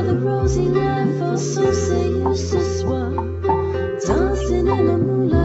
the rosy life, or so say used to swap, dancing in the moonlight.